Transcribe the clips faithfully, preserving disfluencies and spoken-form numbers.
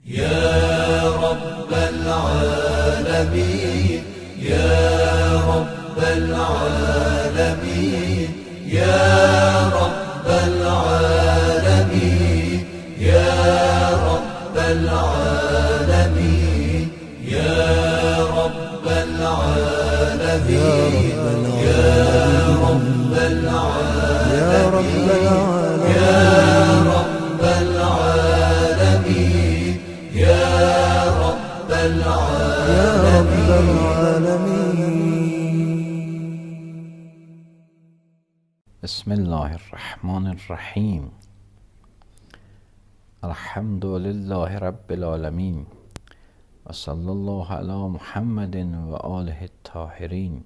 يا رب العالمين يا رب العالمين يا رب العالمين يا رب العالمين يا رب العالمين يا رب العالمين يا رب العالمين يا رب العالمين. بسم الله الرحمن الرحيم. الحمد لله رب العالمين وصلى الله على محمد وآله الطاهرين.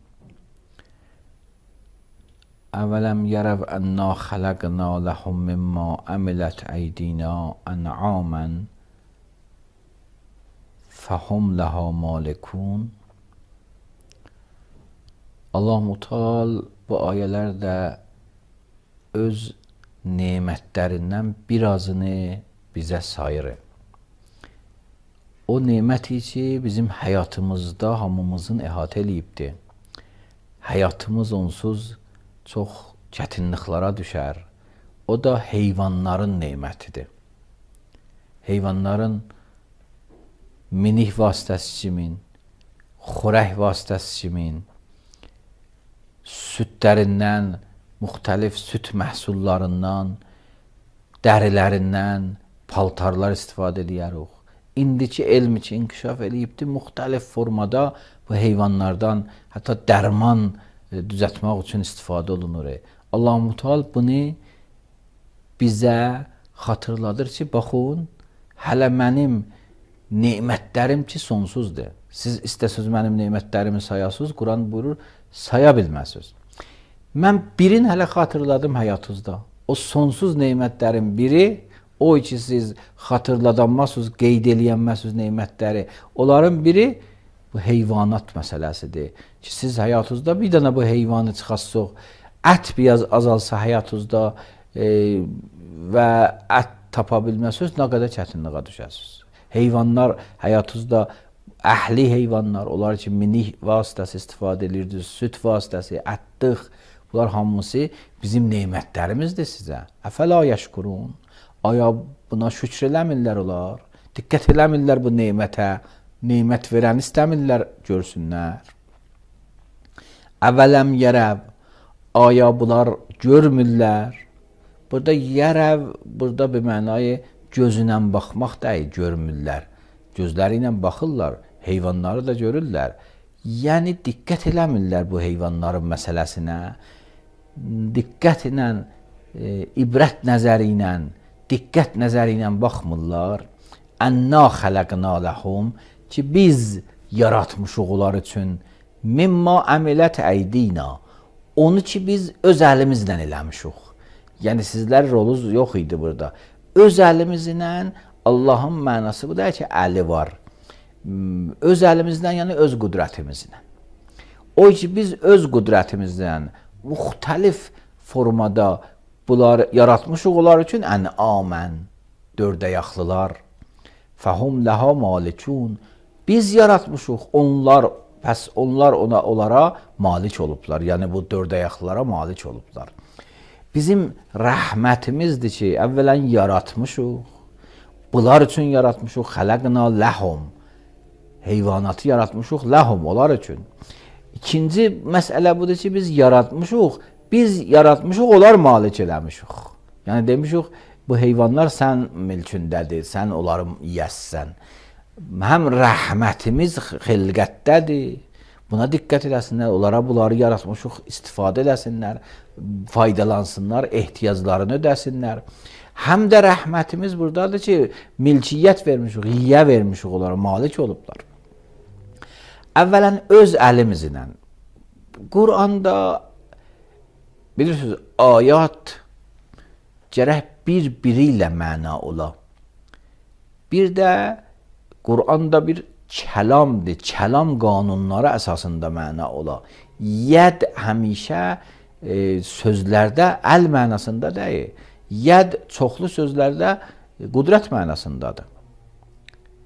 اولم يروا انا خلقنا لهم مما عملت ایدینا انعاما فهم لها مالکون. Allah-u Teala bu ayələrdə öz nemətlərindən birazını bizə sayır. O neməti ki, bizim həyatımızda hamımızın əhatə eləyibdir. Həyatımız onsuz çox çətinliklara düşər. O da heyvanların nemətidir. Heyvanların minik vasitəsi kimin, xörək vasitəsi kimin, südlərindən, müxtəlif süd məhsullarından, dərilərindən paltarlar istifadə edirik. İndiki elm ki, inkişaf eləyibdir, müxtəlif formada bu heyvanlardan hətta dərman düzəltmək üçün istifadə olunur. Allah-u Teala bunu bizə xatırladır ki, baxın, hələ mənim nemətlərim ki, sonsuzdur. Siz istəsiniz mənim nemətlərimi sayasınız, Quran buyurur, saya bilməsiniz. Mən birini hələ xatırladım həyatınızda. O sonsuz nemətlərin biri, o ki, siz xatırladanmazsınız, qeyd eləyənməsiniz nemətləri. Onların biri bu heyvanat məsələsidir. Ki, siz həyatınızda bir dənə bu heyvanı çıxasınız, ət biraz azalsa həyatınızda e, və ət tapa bilməsiniz, nə qədər çətinliyə düşəsiniz. Heyvanlar həyatınızda əhli heyvanlar, onlar ki, minik vasitəsi istifadə edirsiniz, süd vasitəsi, ətdıq, bunlar hamısı bizim nemətlərimizdir sizə. Əfəla yəşkurun, aya buna şükr eləmirlər olar, diqqət eləmirlər bu nemətə, nemət verən istəmirlər görsünlər. Əvələm yerəv, aya bunlar görmürlər. Burada yerəv, burada bir mənayı gözünə baxmaq deyil, görmürlər. Gözləri ilə baxırlar, heyvanları da görürlər. Yəni, diqqət eləmirlər bu heyvanların məsələsinə. Diqqət ilə, e, ibrət nəzəri ilə, diqqət nəzəri ilə baxmırlar. Ənna xələqna ləhum, ki, biz yaratmışıq onlar üçün mimma əmilət əydina, onu ki, biz öz əlimizlə eləmişik. Yəni, sizlər rolunuz yox idi burada. Öz əlimizlə, Allahın mənası bu da ki, əli var. Öz əlimizdən, yəni öz qüdrətimizlə. O ki, biz öz qüdrətimizdən müxtəlif formada bunlar yaratmışıq onlar üçün ən-amən, dördəyaqlılar. Fəhum ləha malikun. Biz yaratmışıq, onlar, pəs onlar ona, onlara malik olublar. Yəni, bu dördəyaqlılara malik olublar. Bizim rəhmətimizdir ki, əvvələn yaratmışıq. Bunlar üçün yaratmışıq, xələqna ləhum. Heyvanatı yaratmışıq, ləhum, onlar üçün. İkinci məsələ budur ki, biz yaratmışıq, biz yaratmışıq, onlar malik eləmişik. Yəni, demişik, bu heyvanlar sən mülkündədir, sən onları yiyəsən. Həm rəhmətimiz xilqətdədir, buna diqqət eləsinlər, onlara bunları yaratmışıq, istifadə eləsinlər, faydalansınlar, ehtiyaclarını ödəsinlər. Həm də rəhmətimiz buradadır ki, milkiyyət vermişik, yiyə vermişik onlara, malik olublar. Əvvələn öz əlimizlə, Quranda bilirsiniz, ayat gərək bir-biri ilə məna ola. Bir də Quranda bir kəlamdır, kəlam qanunları əsasında məna ola. Yəd həmişə e, sözlərdə əl mənasında deyil. Yəd çoxlu sözlərdə qudrət mənasındadır.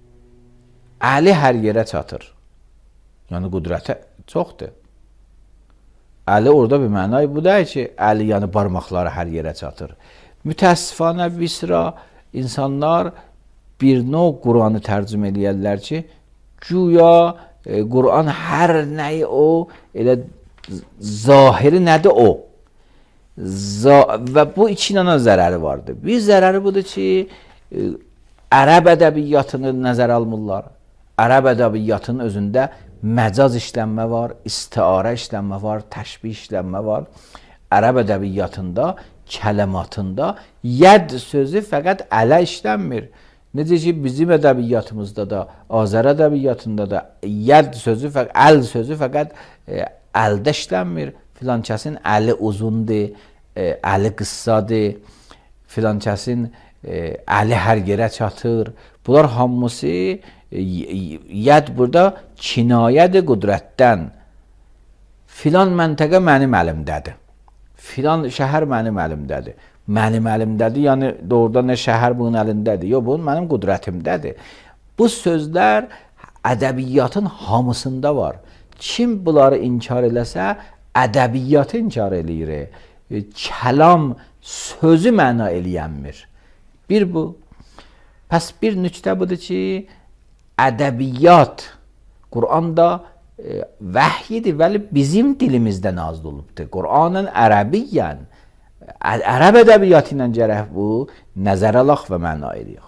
əli hər yerə çatır. Yəni qüdrəti çoxdur. Əli orada bir mənayı bu deyil ki, əli yəni barmaqları hər yerə çatır. Mütəəssifanə bir sıra insanlar bir növ Qur'anı tərcümə eləyərlər ki, güya e, Qur'an hər nəyi o, elə zahiri nədir o? Za və bu iki dənə zərəri vardır. Bir zərəri budur ki, e, ərəb ədəbiyyatını nəzərə almırlar. Ərəb ədəbiyyatının özündə məcaz işlənmə var, istiarə işlənmə var, təşbih işlənmə var. Ərəb ədəbiyyatında, kələmatında yəd sözü fəqət ələ işlənmir. Necə ki, bizim ədəbiyyatımızda da, Azər ədəbiyyatında da yəd sözü, fəq əl sözü fəqət e, əldə işlənmir. Filan kəsin əli uzundur, e, əli qıssadır, filan kəsin e, əli hər yerə çatır. Bunlar hamısı yəd burada kinayədir qüdrətdən. Filan məntəqə mənim əlimdədir. Filan şəhər mənim əlimdədir. Mənim əlimdədir, yəni doğrudan nə şəhər bunun əlindədir. Yox, bunun mənim qüdrətimdədir. Bu sözlər ədəbiyyatın hamısında var. Kim bunları inkar eləsə, ədəbiyyatı inkar eləyir. Kəlam sözü məna eləyənmir. Bir bu. Pəs bir nüktə budur ki, ədəbiyyat Qur'anda e, vəhyidir, vəli bizim dilimizdə nazil olubdur. Qur'anın ərəbiyyən, ərəb ədəbiyyatı ilə gərək bu nəzər alaq və məna eləyək.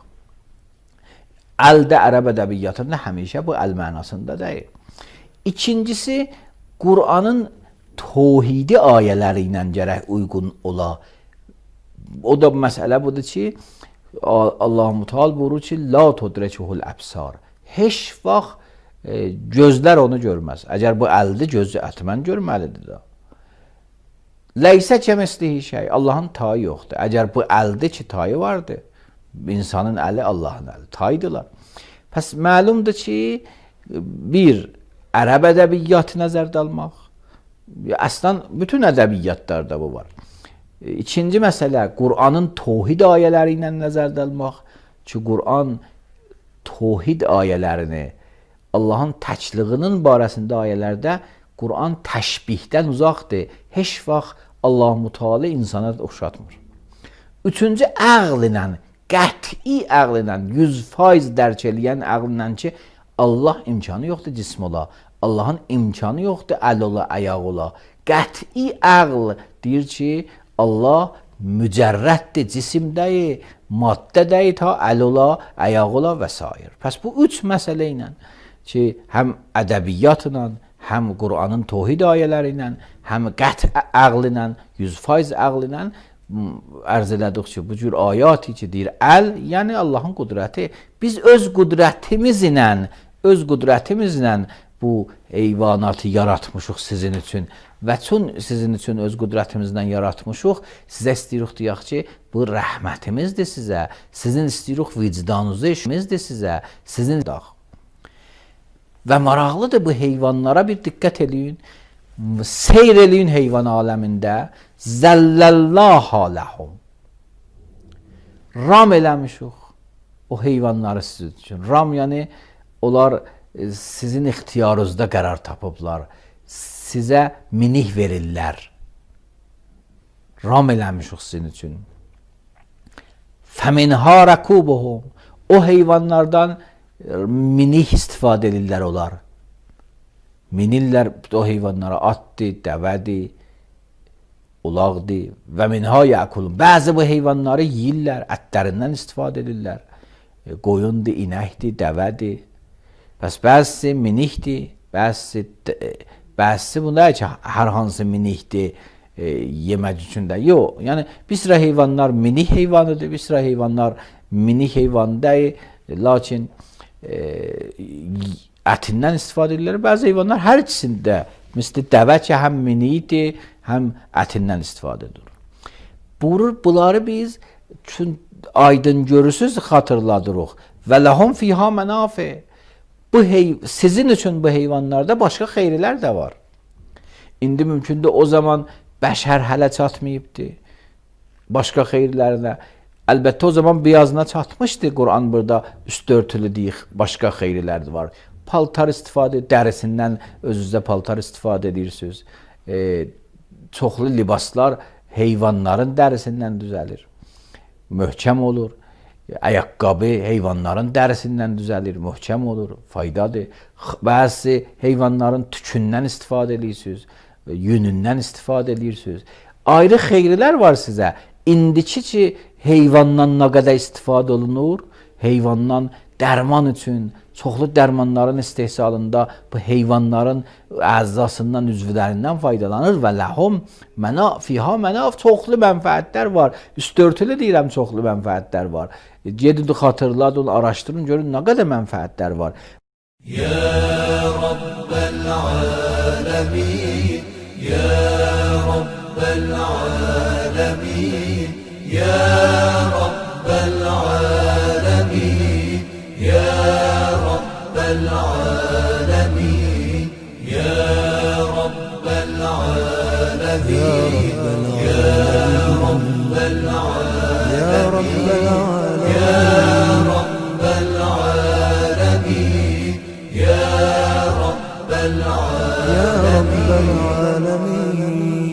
Əldə ərəb ədəbiyyatında həmişə bu əl mənasında deyil. İkincisi, Qur'anın tohidi ayələri ilə gərək uyğun ola. O da məsələ budur ki, Allah-u Teala buyurur ki, la tudrikuhul əbsar. Heç vaxt e, gözlər onu görməz. Əgər bu əldir, gözü ətmən görməlidir da. Leysə kəmislihi şey, Allahın tayı yoxdur. Əgər bu əldir ki, tayı vardır. İnsanın əli Allahın əli, tayıdırlar. Pəs məlumdur ki, bir, ərəb ədəbiyyatı nəzərdə almaq. Əslən, bütün ədəbiyyatlarda bu var. İkinci məsələ, Qur'anın tohid ayələri ilə nəzərdə almaq ki, Qur'an tohid ayələrini, Allahın təkliğinin barəsində ayələrdə Qur'an təşbihdən uzaqdır. Heç vaxt Allah-u Teala insana oxşatmır. Üçüncü, əql ilə, qəti əql ilə, yüz faiz dərk eləyən əql ilə ki, Allah imkanı yoxdur cism ola, Allahın imkanı yoxdur əl ola, ayaq ola. Qəti əql deyir ki, Allah mücərrəddir, cisimdəyi, maddədəyi ta əl ola, ayaq ola və s. Pəs bu üç məsələ ilə ki, həm ədəbiyyat ilə, həm Qur'anın tohid ayələri ilə, həm qət əql ilə, yüz faiz əql ilə ərz elədik ki, bu cür ayati ki, deyir əl, yəni Allahın qüdrəti. Biz öz qüdrətimiz ilə, öz qüdrətimiz ilə bu heyvanatı yaratmışıq sizin üçün. Və çün sizin üçün öz qüdrətimizdən yaratmışıq, sizə istəyirik deyək ki, bu rəhmətimizdir sizə, sizin istəyirik vicdanınızı işimizdir sizə, sizin dağ. Və maraqlıdır bu heyvanlara bir diqqət eləyin, seyr eləyin heyvan aləmində, zəlləlləhə ləhum. Ram eləmişik o heyvanları sizin üçün. Ram yəni, onlar sizin ixtiyarınızda qərar tapıblar. Sizə minih verirlər. Ram eləmişik sizin üçün. Fəminhə rəkubuhum. O heyvanlardan minih istifadə edirlər onlar. Minirlər o heyvanlara, atdır, dəvədir, ulaqdır və minhə yəkulun. Bəzi bu heyvanları yiyirlər, ətlərindən istifadə edirlər. Qoyundur, inəkdir, dəvədir. Bəs bəzisi minihdir, bəzisi Bəzisi bunda ki, hər hansı minihdir e, yemək üçün də. Yox, yəni bir sıra heyvanlar minih heyvanıdır, bir sıra heyvanlar minih heyvan deyil, lakin e, ətindən istifadə edirlər. Bəzi heyvanlar hər ikisində, misli dəvə ki, həm minihidir, həm ətindən istifadə edir. Buyurur, bunları biz çün aydın görürsüz xatırladırıq. Və ləhum fiyha mənafi. Bu heyv sizin üçün bu heyvanlarda başqa xeyrilər də var. İndi mümkündür o zaman bəşər hələ çatmayıbdır. Başqa xeyirlərinə. Əlbəttə o zaman beyazına çatmışdı. Quran burada üst örtülü deyik, başqa xeyirlər də var. Paltar istifadə, dərisindən özünüzdə paltar istifadə edirsiniz. E, çoxlu libaslar heyvanların dərisindən düzəlir. Möhkəm olur. Ayaqqabı heyvanların dərisindən düzəlir, möhkəm olur, faydadır. Bəzi heyvanların tükündən istifadə edirsiniz, yünündən istifadə edirsiniz. Ayrı xeyirlər var sizə. İndiki ki, heyvandan nə qədər istifadə olunur, heyvandan dərman üçün, çoxlu dərmanların istehsalında bu heyvanların əzzasından, üzvlərindən faydalanır və ləhum mənaf, fiha mənaf, çoxlu mənfəətlər var. Üstörtülü deyirəm, çoxlu mənfəətlər var. Gedin, xatırladın, araşdırın, görün nə qədər mənfəətlər var. Ya Rabbel alemin, Ya Rabbel alemin, Ya Rabbel alemin, Ya Rabbel alemin, Ya Rabbel alemin, Ya Rabbel alemin, Ya Rabbel alemin, Ya Rabbel alemin, Ya Rabbel alemin.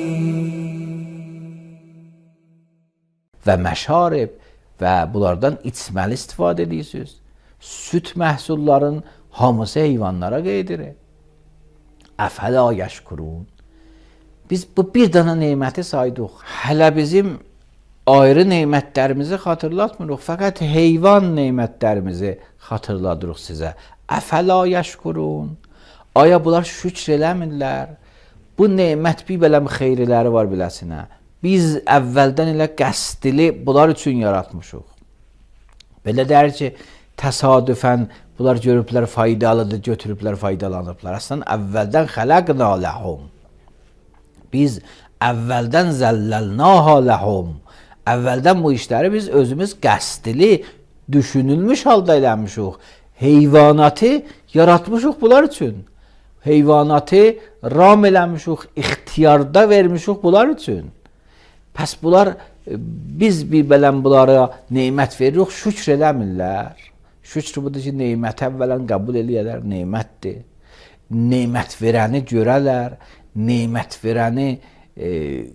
Və məşarib və bunlardan içməli istifadə edirsiniz. Süt məhsulların hamısı heyvanlara qeydirir. Əfələ yəşkurun. Biz bu bir dana neməti saydıq. Hələ bizim ayrı nemətlərimizi xatırlatmırıq. Fəqət heyvan nemətlərimizi xatırladırıq sizə. Əfələ yəşkurun. Aya bunlar şükr eləmirlər. Bu nemət bir beləm xeyriləri var biləsinə. Biz əvvəldən elə qəsdili bunlar üçün yaratmışıq. Belə deyir ki, təsadüfən bunlar görüblər faydalıdır, götürüblər faydalanıblar. Əslən əvvəldən xələqnə ləhum. Biz əvvəldən zəlləlnəha ləhum. Əvvəldən bu işləri biz özümüz qəsdili, düşünülmüş halda eləmişik. Heyvanatı yaratmışıq bunlar üçün. Heyvanatı ram eləmişik, ixtiyarda vermişik bunlar üçün. Pəs bunlar, biz bir belən bunlara neymət veririk, şükr eləmirlər. Şükr budur ki, neymət əvvələn qəbul eləyərlər, neymətdir. Neymət verəni görərlər, neymət verəni e,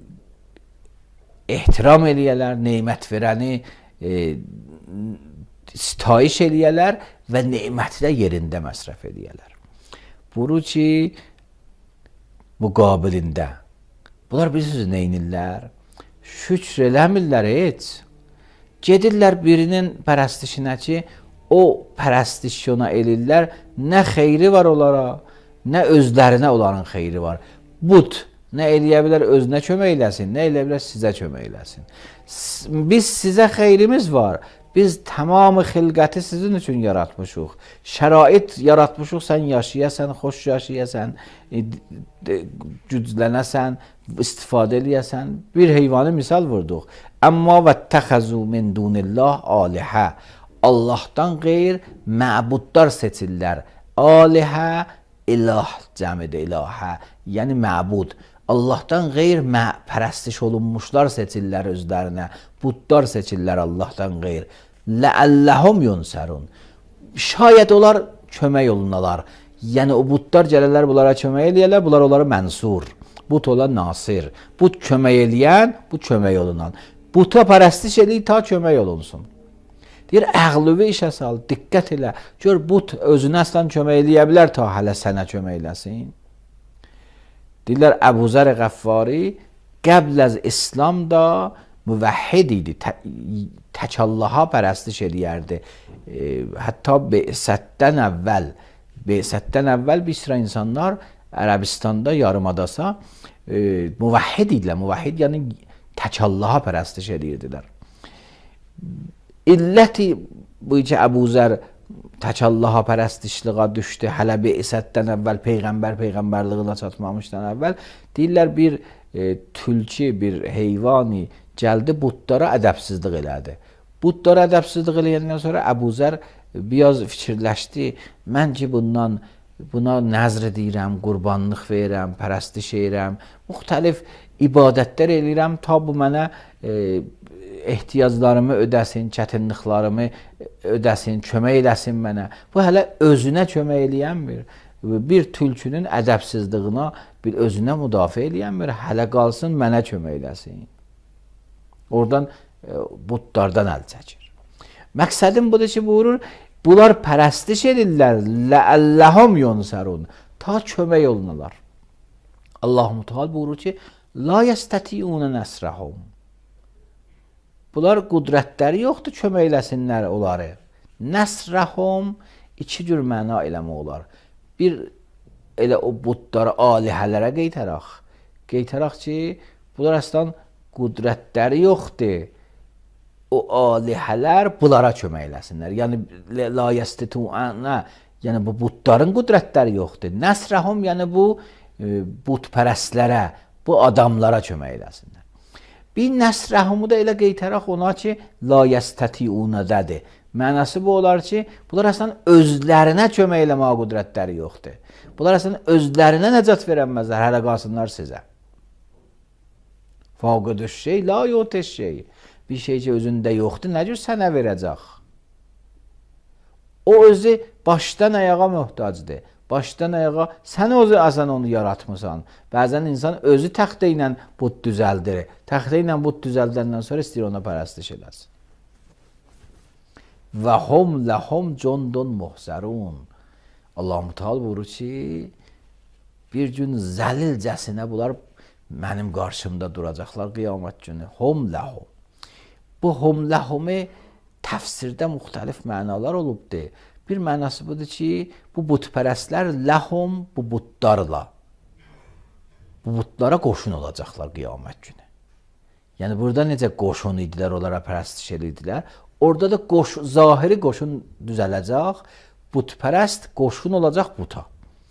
ehtiram eləyərlər, neymət verəni e, sitayiş eləyərlər və neyməti də yerində məsrəf eləyərlər. Buru ki, müqabilində. Bunlar bilirsiniz neynirlər? Şükr eləmirlər heç. Gedirlər birinin pərəstişinə ki, o pərəstiş ona elirlər, nə xeyri var onlara, nə özlərinə onların xeyri var. Bud nə eləyə bilər özünə kömək eləsin, nə eləyə bilər sizə kömək eləsin. Biz sizə xeyrimiz var. Biz tamamı xilqəti sizin üçün yaratmışıq. Şərait yaratmışıq, sən yaşayasən, xoş yaşayasən, güclənəsən, istifadə eləyəsən. Bir heyvanı misal vurduq. Əmma və təxəzu min dunillah alihə. Allahdan qeyr məbudlar seçirlər. Alihə, ilah cəmidə ilahə. Yəni məbud. Allahdan qeyr pərəstiş olunmuşlar seçirlər özlərinə. Budlar seçirlər Allahdan qeyr. Ləəlləhum yunsərun. Şayət onlar kömək olunalar. Yəni o budlar gələrlər bunlara kömək eləyərlər, bunlar onları mənsur. Bud ola nasir. Bud kömək eləyən, bu kömək olunan. Buda pərəstiş eləyir ta kömək olunsun. Deyir, əqlüvi işə sal, diqqət elə. Gör, bud özünə əslən kömək eləyə bilər ta hələ sənə kömək eləsin. Deyirlər, Əbu Zər Qəffari qəbl az İslamda müvəhhid idi, tək Allaha pərəstiş eləyərdi. E, hətta Be'sətdən əvvəl, Be'sətdən əvvəl bir sıra insanlar Ərəbistanda yarımadasa e, müvəhhid idilər. Müvəhhid yəni tək Allaha pərəstiş eləyirdilər. İlləti bu ki, Əbu Zər tək Allaha pərəstişliğə düşdü, hələ Be'sətdən əvvəl, Peyğəmbər Peyğəmbərliğine çatmamışdan əvvəl, deyirlər bir e, tülki, bir heyvani gəldi, budlara ədəbsizlik elədi. Budlara ədəbsizlik eləyəndən sonra Əbu Zər biraz fikirləşdi, mən ki bundan, buna nəzr edirəm, qurbanlıq verirəm, pərəstiş edirəm, müxtəlif ibadətlər eləyirəm, ta bu mənə e, ehtiyaclarımı ödəsin, çətinliklərimi ödəsin, kömək eləsin mənə. Bu hələ özünə kömək eləyənmir. Bir tülkünün ədəbsizliyinə, bir özünə müdafiə eləyənmir, hələ qalsın mənə kömək eləsin. Oradan e, butlardan əl çəkir. Məqsədim budur ki, buyurur, bunlar pərəstiş edirlər, ləəlləhum yunsərun, ta kömək olunalar. Allah-u Teala buyurur ki, la yəstətiyunə nəsrəhum. Bunlar qudrətləri yoxdur, kömək eləsinlər onları. Nəsrəhum iki cür məna eləmə olar. Bir, elə o butlara, alihələrə qeytərək. Qeytərək ki, bunlar əslən qudrətləri yoxdur. O alihələr bunlara kömək eləsinlər. Yəni, la yəstətiyunə, yəni bu butların qudrətləri yoxdur. Nəsrəhum, yəni bu butpərəstlərə, bu adamlara kömək eləsinlər. Bir nəsrəhumu da elə qeytərək ona ki, la yəstətiyunədədir. Mənası bu olar ki, bunlar əslən özlərinə kömək eləməyə qudrətləri yoxdur. Bunlar əslən özlərinə nəcat verənməzlər, hələ qalsınlar sizə. Fəqədüş şey, la yoteş şey. Bir şey ki, özündə yoxdur, nə cür sənə verəcək? O özü başdan ayağa möhtacdır. Başdan ayağa, sən özü əsən onu yaratmısan. Bəzən insan özü təxtə ilə but düzəldir. Təxtə ilə but düzəldəndən sonra istəyir ona pərəstiş eləsin. Və hum ləhum cundun muhzərun. Allah-u Teala buyurur ki, bir gün zəlilcəsinə bunlar mənim qarşımda duracaqlar qiyamət günü. Hum ləhum. Bu hum ləhumi təfsirdə müxtəlif mənalar olubdur. Bir mənası budur ki, bu butpərəstlər ləhum, bu butlarla, bu butlara qoşun olacaqlar qiyamət günü. Yəni, burada necə qoşun idilər, onlara pərəstiş edildilər, orada da qoş, zahiri qoşun düzələcək, butpərəst qoşun olacaq buta.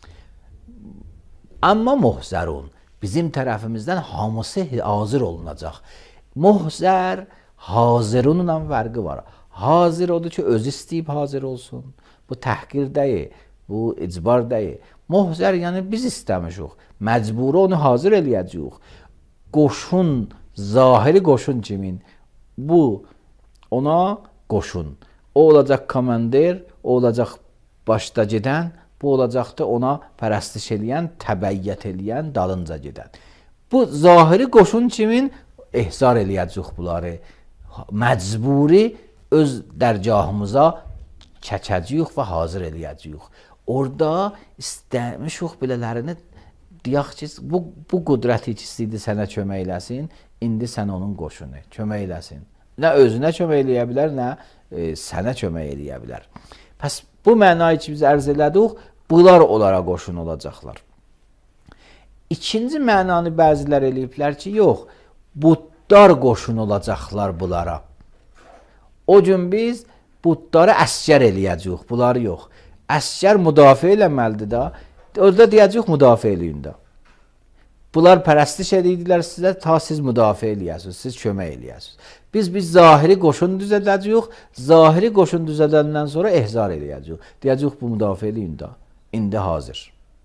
Amma muhzərun, bizim tərəfimizdən hamısı hazır olunacaq. Muhzər, hazirunla fərqi var. Hazır odur ki, özü istəyib hazır olsun. Bu təhqir deyil, bu icbar deyil. Muhzər, yəni biz istəmişik. Məcburi onu hazır eləyəcəyik. Qoşun, zahiri qoşun kimin? Bu, ona qoşun. O olacaq komandir, o olacaq başda gedən, bu olacaqdır ona pərəstiş eləyən, təbəyyət eləyən, dalınca gedən. Bu zahiri qoşun kimin? İhzar eləyəcəyik bunları. Məcburi öz dərgahımıza çəkəcəyik və hazır eləyəcəyik. Orada istəmişik belələrini deyək ki, bu, bu qudrəti ikisiydi sənə kömək eləsin, indi sən onun qoşunu kömək eləsin. Nə özünə kömək eləyə bilər, nə e, sənə kömək eləyə bilər. Pəs bu mənayı ki, biz ərz elədik, bunlar onlara qoşun olacaqlar. İkinci mənanı bəzilər eləyiblər ki, yox, butlar qoşun olacaqlar bunlara. O gün biz butları əskər eləyəcəyik, bunları yox. Əskər müdafiə eləməlidir da, orada deyəcəyik müdafiə eləyin də. Bunlar pərəstiş edirdilər sizə, ta siz müdafiə eləyəsiniz, siz kömək eləyəsiniz. Biz biz zahiri qoşun düzədəcəyik, zahiri qoşun düzədəndən sonra ehzar eləyəcəyik. Deyəcəyik bu müdafiə eləyin də, indi hazır.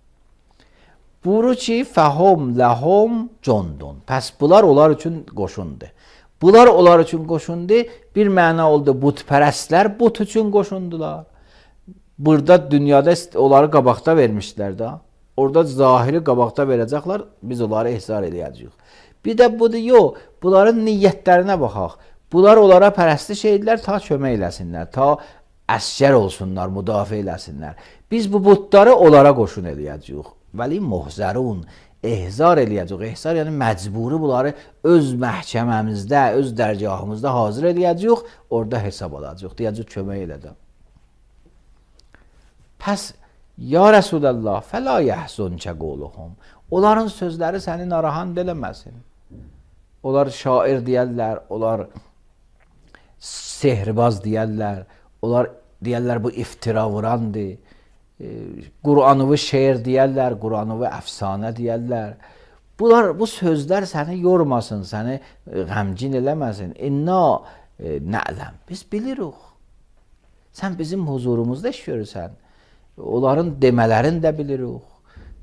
Buyurur ki, fəhum ləhum cundun. Pəs bunlar onlar üçün qoşundur. Bunlar onlar üçün qoşundur. Bir məna oldu, butpərəstlər but üçün qoşundular. Burada dünyada onları qabaqda vermişlər də. Orada zahiri qabaqda verəcəklər, biz onları ihzar eləyəcəyik. Bir də budur, yox, bunların niyyətlərinə baxaq. Bunlar onlara pərəstiş edirlər, ta kömək eləsinlər, ta əskər olsunlar, müdafiə eləsinlər. Biz bu butları onlara qoşun eləyəcəyik. Vəli muhzərun, ehzar eləyəcək. Ehzar yəni məcburi bunları öz məhkəməmizdə, öz dərgahımızda hazır eləyəcək, orada hesab alacaq. Deyəcək, kömək elədə. Pəs, ya Rəsulallah, fəla yəhzunkə qoluhum. Onların sözləri səni narahat eləməsin. Onlar şair deyərlər, onlar sehrbaz deyərlər, onlar deyərlər bu iftira vurandır. Qur'anıvı şeir deyərlər, Qur'anıvı əfsanə deyərlər. Bunlar, bu sözlər səni yormasın, səni qəmgin eləməsin. İnna e, nələm, biz bilirik. Sən bizim huzurumuzda iş görürsən. Onların demələrini də bilirik.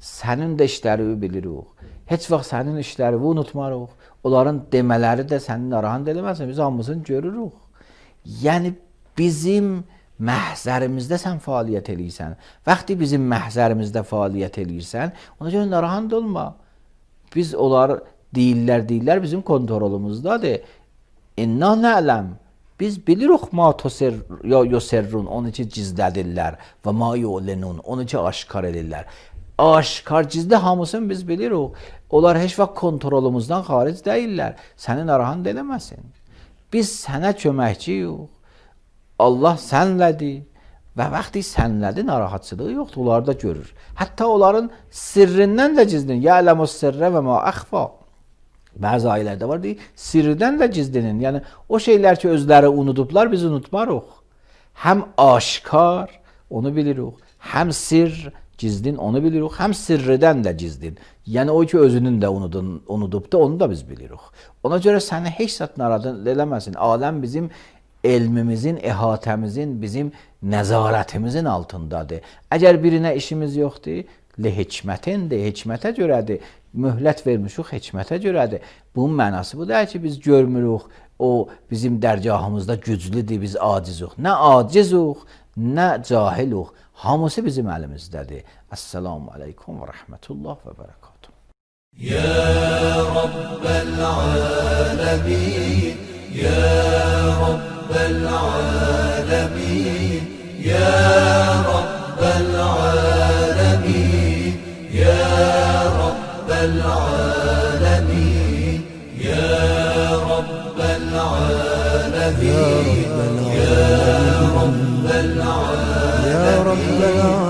sənin də işlərini bilirik. Heç vaxt sənin işlərini unutmarıq. Onların demələri də səni narahat eləməsin. Biz hamısını görürük. Yəni bizim məhzərimizdə sən fəaliyyət eləyirsən. Vaxtı bizim məhzərimizdə fəaliyyət eləyirsən, ona görə narahat olma. Biz onlar deyirlər, deyirlər bizim kontrolumuzdadır. İnna na'lem. Biz bilirik ma tusir ya yusirrun, onu ki gizlədirlər və ma yu'linun, onu ki aşkar edirlər. Aşkar gizli hamısını biz bilirik. Onlar heç vaxt kontrolumuzdan xaric deyirlər. Səni narahat eləməsin. Biz sənə köməkçiyik. Allah sənlədir və vaxtı sənlədir, narahatçılığı yoxdur. Onlar da görür. Hətta onların sirrindən də gizlinin. Ya'lemus sirre və ma əxfa. Bəzi ailələrdə var deyir, sirdən də gizlinin. Yəni o şeylər ki özləri unudublar, biz unutmarıq. Həm aşkar, onu bilirik. Həm sir, gizlin, onu bilirik. Həm sirridən də gizlin. Yəni o ki özünün də unudun, unudubdu, onu da biz bilirik. Ona görə səni heç zat narahat eləməsin. Aləm bizim elmimizin, əhatəmizin, bizim nəzarətimizin altındadır. Əgər birinə işimiz yoxdur, li hikmətindir, hikmətə görədir. Möhlət vermişik, hikmətə görədir. Bunun mənası bu deyil ki, biz görmürük, o bizim dərgahımızda güclüdür, biz acizuq. Nə acizuq, nə cahiluq. Hamısı bizim əlimizdədir. Əssalamu aleykum və rəhmətullah və bərəkatuhu. Ya Rabbel alemin, Ya Rabbel alemin, Ya Rabbel alemin, Ya Rabbel alemin, Ya Rabbel alemin, Ya Rabbel alemin, Ya Rabbel alemin.